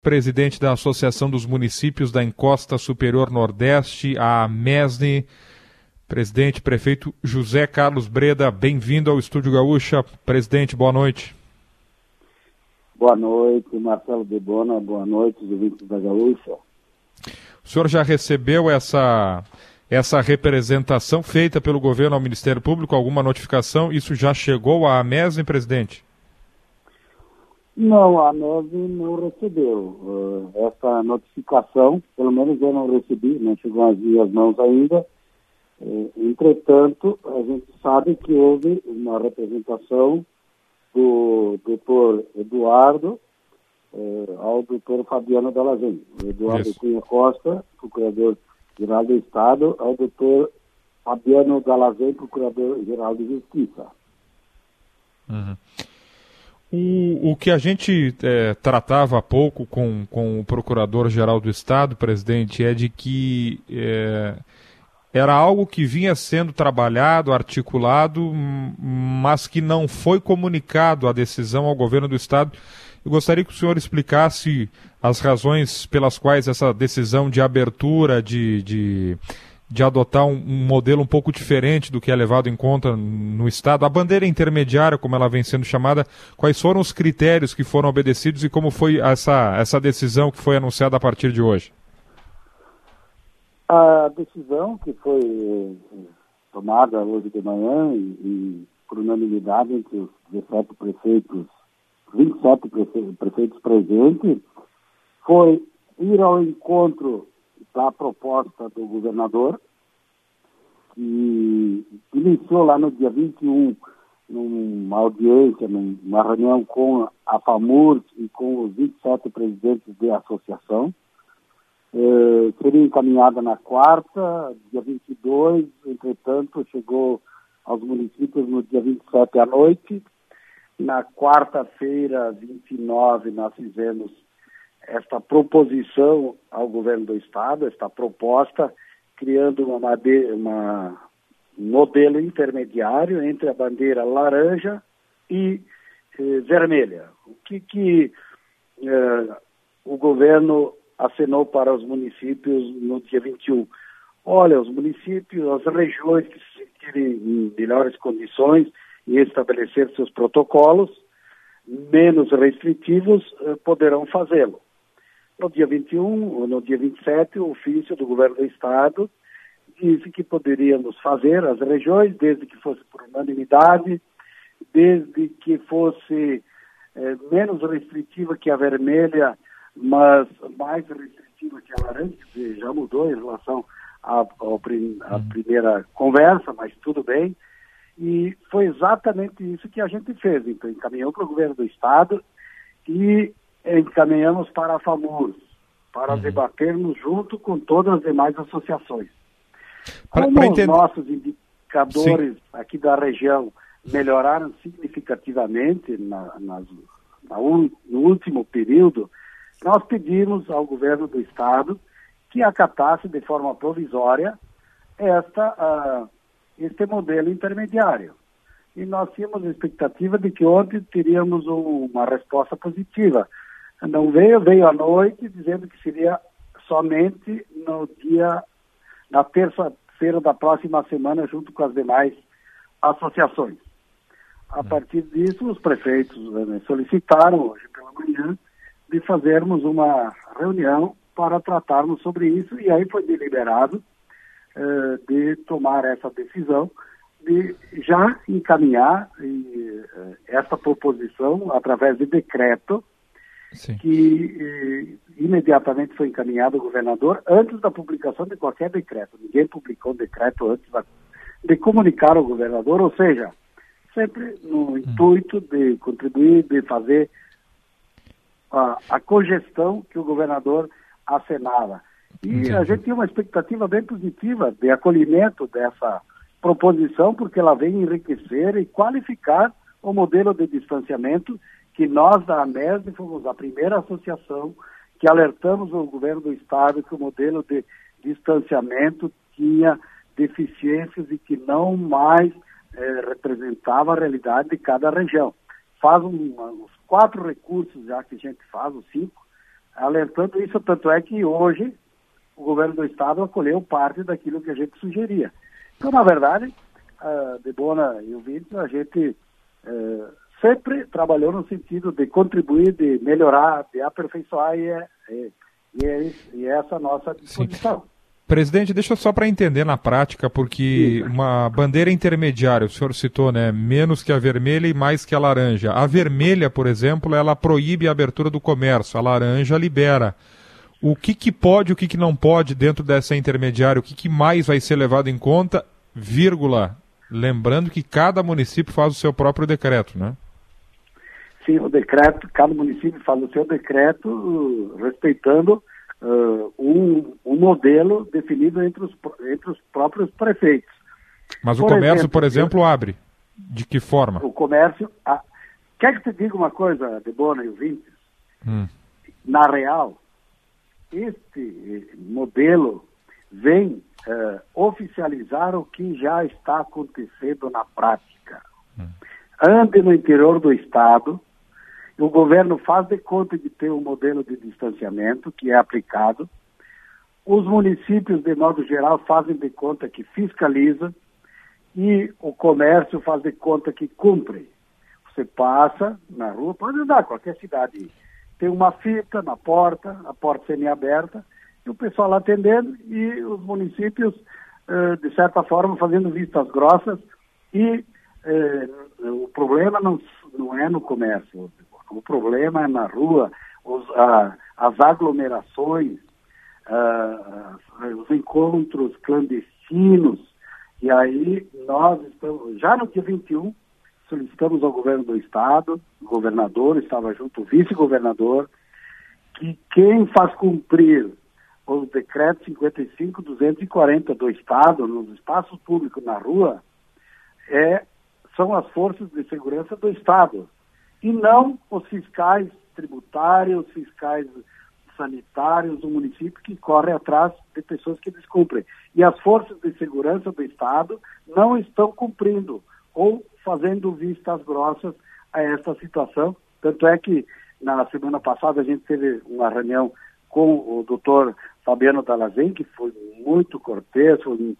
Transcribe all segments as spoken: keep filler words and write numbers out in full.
Presidente da Associação dos Municípios da Encosta Superior Nordeste, a AMESNE. Presidente, prefeito José Carlos Breda, bem-vindo ao Estúdio Gaúcha. Presidente, boa noite. Boa noite, Marcelo de Bona, boa noite, ouvintes da Gaúcha. O senhor já recebeu essa, essa representação feita pelo governo ao Ministério Público, alguma notificação? Isso já chegou à AMESNE, presidente? Não, a AMESNE não recebeu uh, essa notificação, pelo menos eu não recebi, não chegou às minhas mãos ainda. Uh, entretanto, a gente sabe que houve uma representação do doutor Eduardo uh, ao doutor Fabiano Dall'Agem. O Eduardo Isso. Cunha Costa, procurador-geral do Estado, ao doutor Fabiano Dall'Agem, procurador-geral de Justiça. Uhum. O, o que a gente é, tratava há pouco com, com o Procurador-Geral do Estado, presidente, é de que é, era algo que vinha sendo trabalhado, articulado, mas que não foi comunicado a decisão ao governo do Estado. Eu gostaria que o senhor explicasse as razões pelas quais essa decisão de abertura, de... de de adotar um, um modelo um pouco diferente do que é levado em conta no Estado, a bandeira intermediária, como ela vem sendo chamada, quais foram os critérios que foram obedecidos e como foi essa, essa decisão que foi anunciada a partir de hoje? A decisão que foi tomada hoje de manhã e, e por unanimidade entre os dezessete prefeitos, vinte e sete prefe- prefeitos presentes, foi ir ao encontro da proposta do governador, que iniciou lá no dia vinte e um, numa audiência, numa reunião com a FAMURS e com os vinte e sete presidentes de associação. Eh, seria encaminhada na quarta, dia vinte e dois, entretanto, chegou aos municípios no dia vinte e sete à noite. Na quarta-feira, vinte e nove, nós fizemos esta proposição ao governo do Estado, esta proposta, criando uma, madeira, uma um modelo intermediário entre a bandeira laranja e eh, vermelha. O que, que eh, o governo acenou para os municípios no dia vinte e um? Olha, os municípios, as regiões que se sentirem em melhores condições e estabelecer seus protocolos menos restritivos, eh, poderão fazê-lo. No dia vinte e um, ou no dia vinte e sete, o ofício do governo do Estado disse que poderíamos fazer as regiões, desde que fosse por unanimidade, desde que fosse eh, menos restritiva que a vermelha, mas mais restritiva que a laranja, que já mudou em relação à, à primeira conversa, mas tudo bem. E foi exatamente isso que a gente fez. Então, encaminhou para o governo do Estado e encaminhamos para a FAMURS, para uhum. debatermos junto com todas as demais associações. Pra, Como pra os entender... nossos indicadores Sim. aqui da região melhoraram significativamente na, nas, na un, no último período, nós pedimos ao governo do Estado que acatasse de forma provisória esta, uh, este modelo intermediário. E nós tínhamos a expectativa de que ontem teríamos um, uma resposta positiva. Não veio, veio à noite dizendo que seria somente no dia, na terça-feira da próxima semana, junto com as demais associações. A partir disso, os prefeitos né, solicitaram hoje pela manhã de fazermos uma reunião para tratarmos sobre isso, e aí foi deliberado eh, de tomar essa decisão de já encaminhar e, eh, essa proposição através de decreto. Sim. Que eh, imediatamente foi encaminhado ao governador antes da publicação de qualquer decreto. Ninguém publicou um decreto antes da, de comunicar ao governador, ou seja, sempre no intuito de contribuir, de fazer a, a cogestão que o governador acenava. E Entendi. A gente tinha uma expectativa bem positiva de acolhimento dessa proposição, porque ela vem enriquecer e qualificar o modelo de distanciamento que nós da AMESNE fomos a primeira associação que alertamos o governo do Estado que o modelo de distanciamento tinha deficiências e que não mais eh, representava a realidade de cada região. Faz um, uns quatro recursos já que a gente faz, os cinco, alertando isso, tanto é que hoje o governo do estado acolheu parte daquilo que a gente sugeria. Então, na verdade, a Debona e o Vintes, a gente uh, sempre trabalhou no sentido de contribuir, de melhorar, de aperfeiçoar, e é, é, e é, e é essa a nossa disposição. Sim. Presidente, deixa só para entender na prática, porque uma bandeira intermediária, o senhor citou, né, menos que a vermelha e mais que a laranja. A vermelha, por exemplo, ela proíbe a abertura do comércio, a laranja libera. O que, que pode, o que, que não pode dentro dessa intermediária, o que, que mais vai ser levado em conta, vírgula, lembrando que cada município faz o seu próprio decreto, né? Sim, o decreto, cada município faz o seu decreto, respeitando Uh, um, um modelo definido entre os, entre os próprios prefeitos. Mas o por comércio, exemplo, por exemplo, eu, abre? De que forma? O comércio... A... Quer que te diga uma coisa, Debona e o Vintes? Hum. Na real, este modelo vem uh, oficializar o que já está acontecendo na prática. Hum. Ande no interior do estado, o governo faz de conta de ter um modelo de distanciamento que é aplicado. Os municípios, de modo geral, fazem de conta que fiscaliza e o comércio faz de conta que cumpre. Você passa na rua, pode andar, qualquer cidade. Tem uma fita na porta, a porta semi-aberta, e o pessoal lá atendendo e os municípios, de certa forma, fazendo vistas grossas. E o problema não, não é no comércio. O problema é na rua, os, ah, as aglomerações, ah, os encontros clandestinos. E aí nós estamos, já no dia vinte e um, solicitamos ao governo do estado, o governador estava junto, o vice-governador, que quem faz cumprir os decretos cinquenta e cinco, duzentos e quarenta do estado, nos espaços públicos na rua, é, são as forças de segurança do estado. E não os fiscais tributários, fiscais sanitários do município que correm atrás de pessoas que descumprem. E as forças de segurança do estado não estão cumprindo ou fazendo vistas grossas a esta situação. Tanto é que na semana passada a gente teve uma reunião com o doutor Fabiano Dalazen, que foi muito cortês, foi,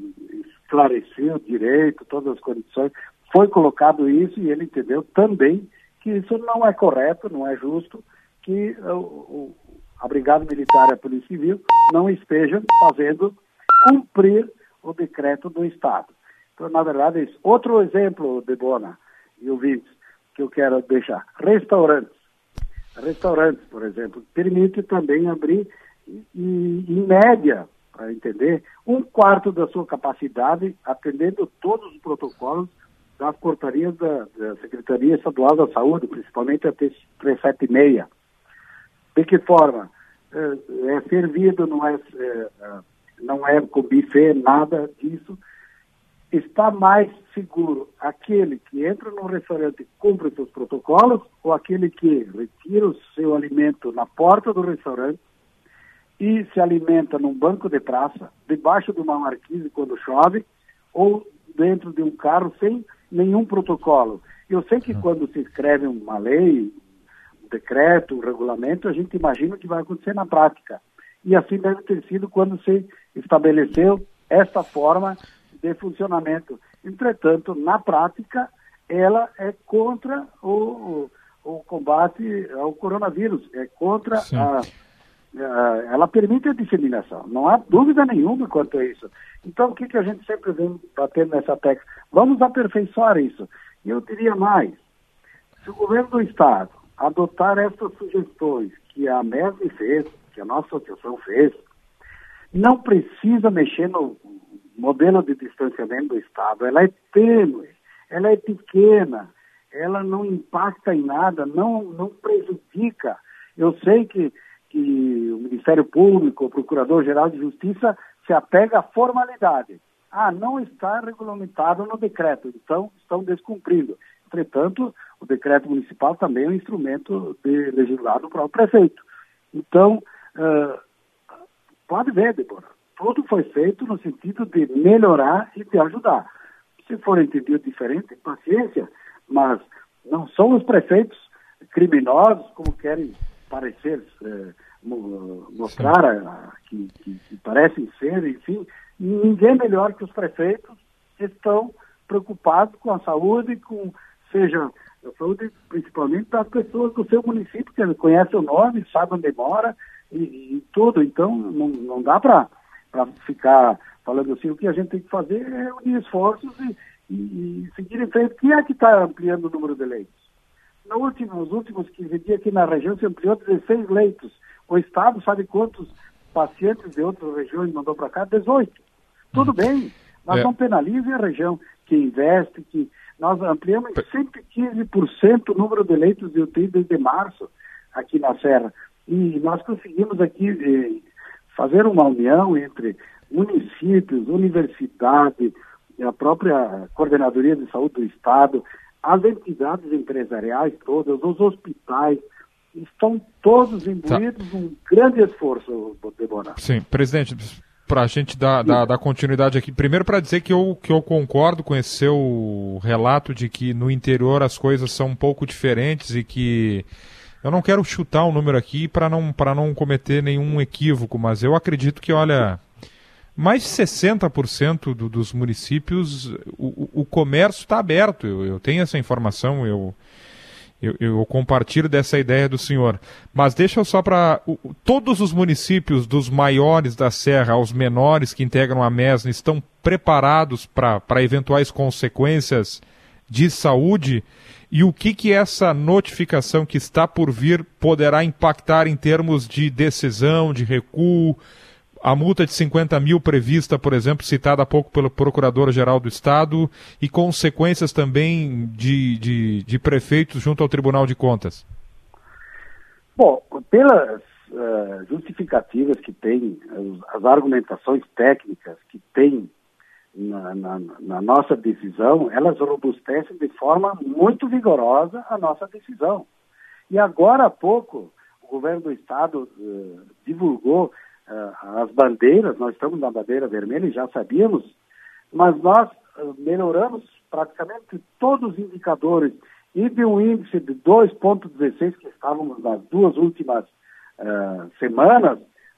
esclareceu direito, todas as condições. Foi colocado isso e ele entendeu também que isso não é correto, não é justo, que o, o, a Brigada Militar e a Polícia Civil não estejam fazendo cumprir o decreto do Estado. Então, na verdade, é isso. Outro exemplo, Debona e ouvintes, que eu quero deixar. Restaurantes. Restaurantes, por exemplo, permite também abrir, e, em média, para entender, um quarto da sua capacidade, atendendo todos os protocolos das portarias da, da Secretaria Estadual da Saúde, principalmente a trezentos e setenta e seis. De que forma? É, é servido, não é, é, não é com buffet, nada disso. Está mais seguro aquele que entra no restaurante e cumpre seus protocolos ou aquele que retira o seu alimento na porta do restaurante e se alimenta num banco de praça, debaixo de uma marquise quando chove, ou dentro de um carro sem nenhum protocolo. Eu sei que quando se escreve uma lei, um decreto, um regulamento, a gente imagina o que vai acontecer na prática. E assim deve ter sido quando se estabeleceu esta forma de funcionamento. Entretanto, na prática, ela é contra o, o, o combate ao coronavírus, é contra a, a... Ela permite a disseminação, não há dúvida nenhuma quanto a isso. Então, o que, que a gente sempre vem batendo nessa tecla? Vamos aperfeiçoar isso. E eu diria mais, se o governo do Estado adotar estas sugestões que a M E S fez, que a nossa associação fez, não precisa mexer no modelo de distanciamento do Estado. Ela é tênue, ela é pequena, ela não impacta em nada, não, não prejudica. Eu sei que, que o Ministério Público, o Procurador-Geral de Justiça se apega à formalidade. Ah, não está regulamentado no decreto, então estão descumprindo. Entretanto, o decreto municipal também é um instrumento de legislado para o prefeito. Então, uh, pode ver, Débora, tudo foi feito no sentido de melhorar e de ajudar. Se for entendido diferente, paciência, mas não são os prefeitos criminosos, como querem parecer eh, mostrar a, que, que, que parecem ser, enfim, ninguém melhor que os prefeitos que estão preocupados com a saúde, com, seja a saúde principalmente das pessoas do seu município, que conhecem o nome, sabem onde mora e, e tudo. Então, não, não dá para ficar falando assim, o que a gente tem que fazer é unir esforços e, e, e seguir em frente. Quem é que está ampliando o número de leitos? No último, nos últimos quinze dias aqui na região se ampliou dezesseis leitos. O Estado sabe quantos pacientes de outras regiões mandou para cá? dezoito. Tudo bem, mas é. não penalize a região que investe, que nós ampliamos em cento e quinze por cento o número de leitos de U T I desde março aqui na Serra. E nós conseguimos aqui eh, fazer uma união entre municípios, universidade, a própria Coordenadoria de Saúde do Estado, as entidades empresariais todas, os hospitais, estão todos imbuídos num tá. grande esforço, Débora. Sim, presidente, para a gente dar, dar, dar continuidade aqui, primeiro para dizer que eu, que eu concordo com esse seu relato de que no interior as coisas são um pouco diferentes e que eu não quero chutar um número aqui para não, para não cometer nenhum equívoco, mas eu acredito que, olha, mais de sessenta por cento do, dos municípios, o, o comércio está aberto. Eu, eu tenho essa informação, eu, eu, eu compartilho dessa ideia do senhor. Mas deixa eu só para... Todos os municípios, dos maiores da Serra aos menores que integram a MESNA, estão preparados para eventuais consequências de saúde? E o que, que essa notificação que está por vir poderá impactar em termos de decisão, de recuo? A multa de cinquenta mil prevista, por exemplo, citada há pouco pelo Procurador-Geral do Estado, e consequências também de, de, de prefeitos junto ao Tribunal de Contas? Bom, pelas uh, justificativas que tem, as, as argumentações técnicas que tem na, na, na nossa decisão, elas robustecem de forma muito vigorosa a nossa decisão. E agora há pouco, o governo do Estado uh, divulgou Uh, as bandeiras, nós estamos na bandeira vermelha e já sabíamos, mas nós uh, melhoramos praticamente todos os indicadores e de um índice de dois vírgula dezesseis que estávamos nas duas últimas uh, semanas,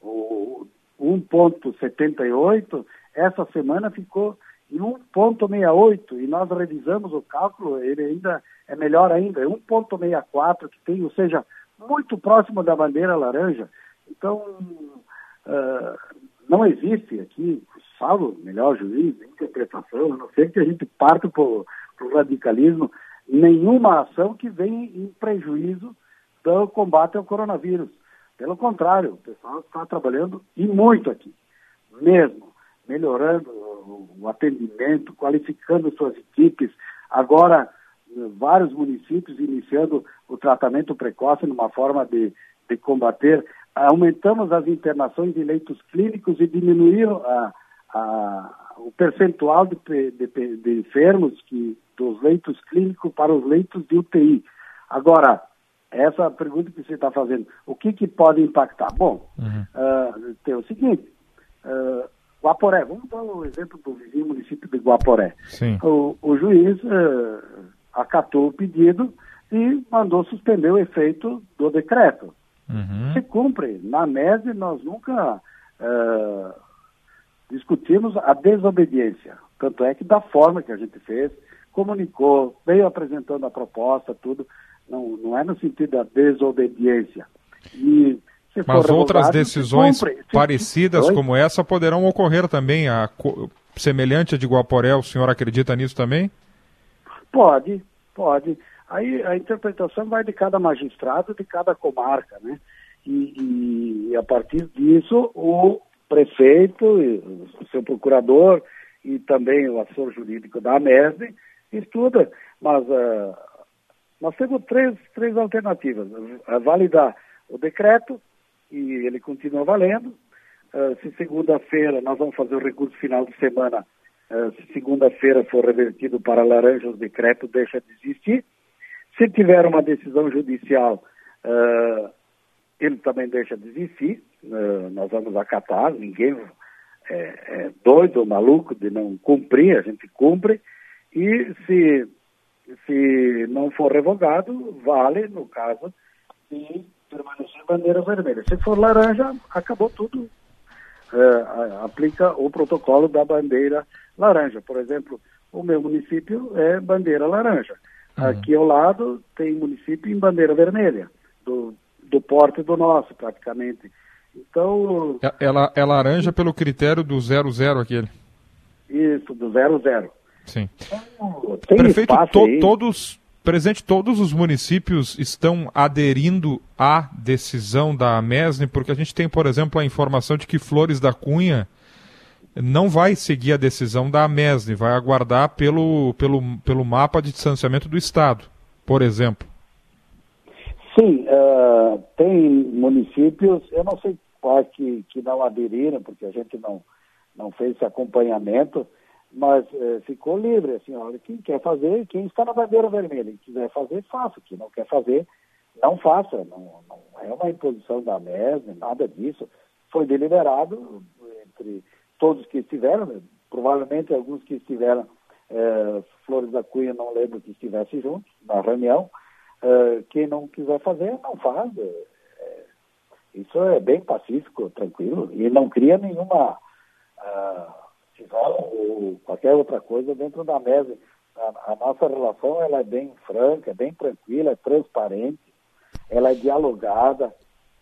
o um vírgula setenta e oito, essa semana ficou em um vírgula sessenta e oito e nós revisamos o cálculo, ele ainda é melhor ainda, é um vírgula sessenta e quatro que tem, ou seja, muito próximo da bandeira laranja. Então, Uh, não existe aqui, salvo melhor juízo, interpretação, a não ser que a gente parte para o radicalismo, nenhuma ação que venha em prejuízo do combate ao coronavírus. Pelo contrário, o pessoal está trabalhando e muito aqui, mesmo, melhorando o, o atendimento, qualificando suas equipes. Agora, vários municípios iniciando o tratamento precoce numa forma de, de combater. Aumentamos as internações de leitos clínicos e diminuíram a, a, o percentual de, de, de enfermos que, dos leitos clínicos para os leitos de U T I. Agora, essa pergunta que você está fazendo, o que, que pode impactar? Bom, uhum. uh, tem o seguinte, uh, Guaporé, vamos dar o exemplo do vizinho município de Guaporé. Sim. O, o juiz uh, acatou o pedido e mandou suspender o efeito do decreto. Uhum. Se cumpre. Na MESNA nós nunca uh, discutimos a desobediência. Tanto é que da forma que a gente fez, comunicou, veio apresentando a proposta, tudo, não, não é no sentido da desobediência. E, se Mas for outras decisões se cumpre, parecidas se... como essa poderão ocorrer também. A co... semelhante a de Guaporé, o senhor acredita nisso também? Pode, pode. Aí a interpretação vai de cada magistrado, de cada comarca, né? E, e a partir disso, o prefeito, o seu procurador e também o assessor jurídico da MESNA estuda. Mas uh, nós temos três, três alternativas. Uh, validar o decreto, e ele continua valendo. Uh, se segunda-feira nós vamos fazer o recurso final de semana, uh, se segunda-feira for revertido para laranja, o decreto deixa de existir. Se tiver uma decisão judicial, uh, ele também deixa de existir, uh, nós vamos acatar, ninguém é, é doido ou maluco de não cumprir, a gente cumpre, e se, se não for revogado, vale no caso de permanecer bandeira vermelha. Se for laranja, acabou tudo. É, aplica o protocolo da bandeira laranja. Por exemplo, o meu município é bandeira laranja. Uhum. Aqui ao lado tem município em bandeira vermelha, do, do porte do nosso, praticamente. Então... É, é, é laranja pelo critério do zero zero aquele. Isso, do zero zero. Sim. Então, tem Prefeito, to, aí. todos... Presente, todos os municípios estão aderindo à decisão da AMESNE, porque a gente tem, por exemplo, a informação de que Flores da Cunha não vai seguir a decisão da AMESNE, vai aguardar pelo, pelo, pelo mapa de distanciamento do Estado, por exemplo. Sim, uh, tem municípios, eu não sei quais que, que não aderiram, porque a gente não, não fez esse acompanhamento, mas eh, ficou livre, assim, olha, quem quer fazer, quem está na bandeira vermelha, quem quiser fazer, faça, quem não quer fazer, não faça, não, não é uma imposição da AMESNE, nada disso, foi deliberado entre todos que estiveram, né? Provavelmente alguns que estiveram, eh, Flores da Cunha, não lembro que estivesse junto na reunião, eh, quem não quiser fazer, não faz, eh, isso é bem pacífico, tranquilo, e não cria nenhuma... Uh, ou qualquer outra coisa dentro da mesa. A, a nossa relação ela é bem franca, é bem tranquila, é transparente, ela é dialogada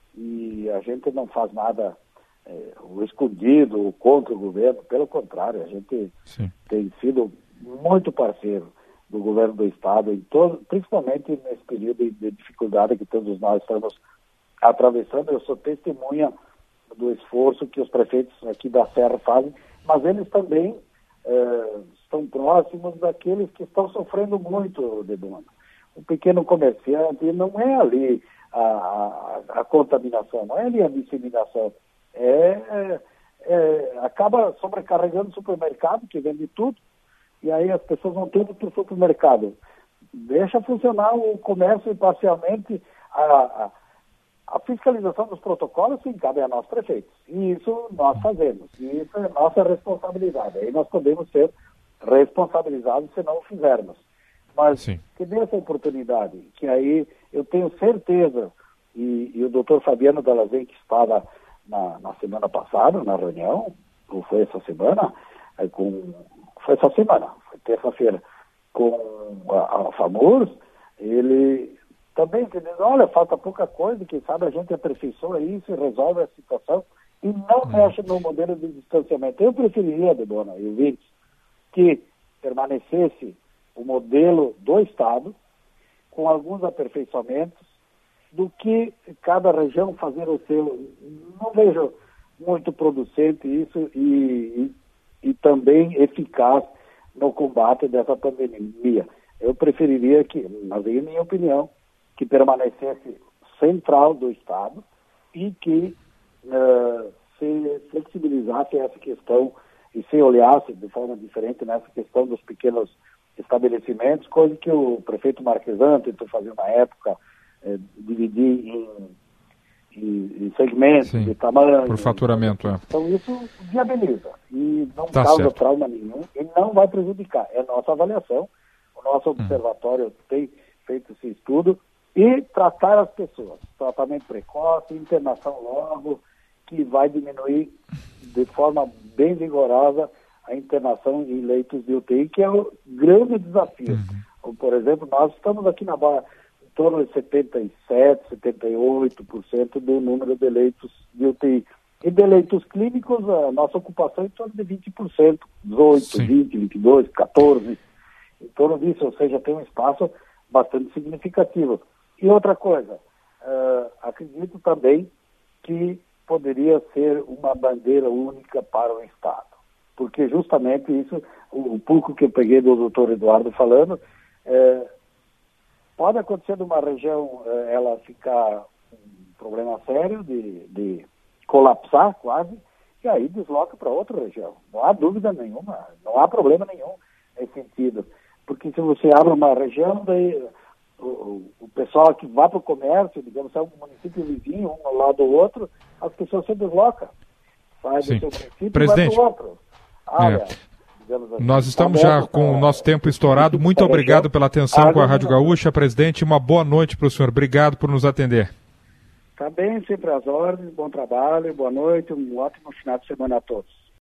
e a gente não faz nada é, o escondido ou contra o governo, pelo contrário, a gente Sim. tem sido muito parceiro do governo do Estado, em todo, principalmente nesse período de dificuldade que todos nós estamos atravessando. Eu sou testemunha do esforço que os prefeitos aqui da Serra fazem, mas eles também eh, estão próximos daqueles que estão sofrendo muito de dano. O pequeno comerciante não é ali a, a, a contaminação, não é ali a disseminação. É, é, é, acaba sobrecarregando o supermercado, que vende tudo, e aí as pessoas vão tudo para o supermercado. Deixa funcionar o comércio parcialmente. A, a, A fiscalização dos protocolos, sim, cabe a nós prefeitos. E isso nós fazemos. E isso é nossa responsabilidade. Aí nós podemos ser responsabilizados se não o fizermos. Mas sim. que dê essa oportunidade, que aí eu tenho certeza, e, e o doutor Fabiano Dallazem, que estava na, na semana passada, na reunião, ou foi essa semana, é, com, foi essa semana, foi terça-feira, com a, a FAMURS, ele... também entendendo, olha, falta pouca coisa, quem sabe a gente aperfeiçoa isso e resolve a situação e não hum. mexe no modelo de distanciamento. Eu preferiria, Debona e ouvintes, que permanecesse o modelo do Estado com alguns aperfeiçoamentos do que cada região fazer o seu. Não vejo muito producente isso e, e, e também eficaz no combate dessa pandemia. Eu preferiria que, mas aí é minha opinião, que permanecesse central do Estado e que uh, se flexibilizasse essa questão e se olhasse de forma diferente nessa questão dos pequenos estabelecimentos, coisa que o prefeito Marquesan tentou fazer na época, eh, dividir em, em, em segmentos Sim, de tamanho. Por faturamento, é. Então isso viabiliza e não tá causa certo. trauma nenhum e não vai prejudicar. É nossa avaliação, o nosso observatório hum. tem feito esse estudo e tratar as pessoas. Tratamento precoce, internação logo, que vai diminuir de forma bem vigorosa a internação em leitos de U T I, que é o grande desafio. Uhum. Por exemplo, nós estamos aqui na barra em torno de setenta e sete, setenta e oito por cento do número de leitos de U T I. E de leitos clínicos, a nossa ocupação é em torno de vinte por cento, dezoito, Sim. vinte, vinte e dois, quatorze, em torno disso, ou seja, tem um espaço bastante significativo. E outra coisa, uh, acredito também que poderia ser uma bandeira única para o Estado. Porque justamente isso, o, o pouco que eu peguei do doutor Eduardo falando, é, pode acontecer numa região é, ela ficar um problema sério de, de colapsar quase, e aí desloca para outra região. Não há dúvida nenhuma, não há problema nenhum nesse sentido. Porque se você abre uma região, daí o, o pessoal que vai para o comércio, digamos, é um município vizinho, um ao lado do outro, as pessoas se deslocam. Sai Sim. do seu município Presidente, e vai para o outro. Ah, é. digamos assim, nós estamos já com o nosso tempo estourado. Muito obrigado pela atenção com a Rádio Gaúcha. Presidente, uma boa noite para o senhor. Obrigado por nos atender. Tá bem, sempre às ordens, bom trabalho, boa noite, um ótimo final de semana a todos.